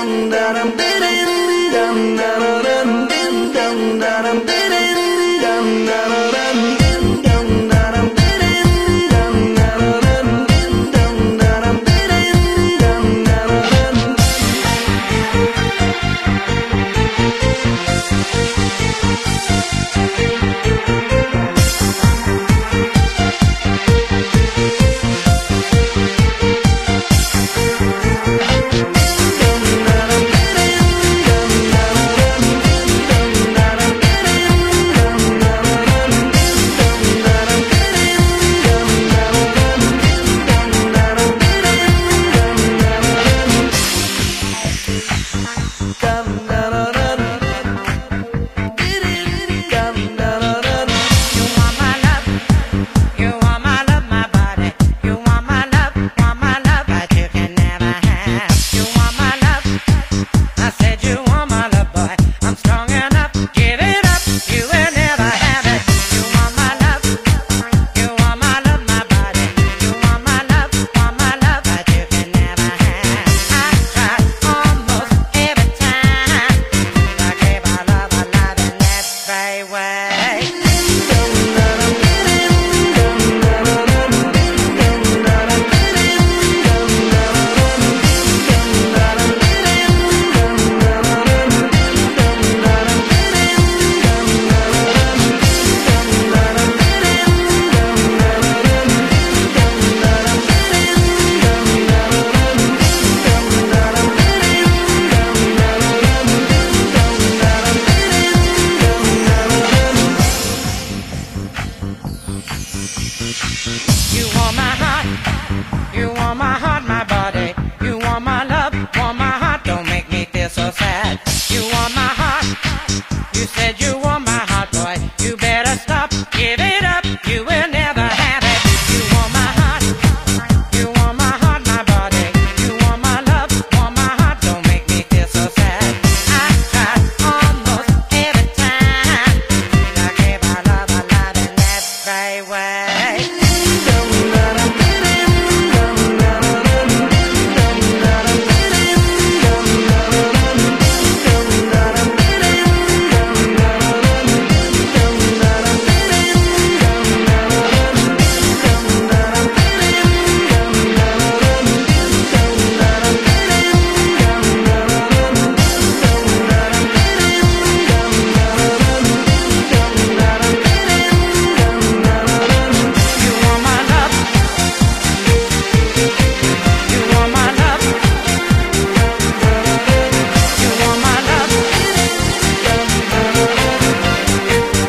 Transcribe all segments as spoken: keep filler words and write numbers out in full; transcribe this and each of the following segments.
You want my heart, you want my heart, my body. You want my love, want my heart, don't make me feel so sad. You want my heart, you said you want my heart, boy. You better stop, give it up, you will never have it. You want my heart, you want my heart, my body. You want my love, want my heart, don't make me feel so sad. I try almost every time to keep our love alive in that right way.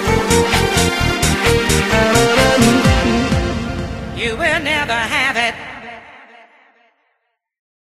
You will never have it.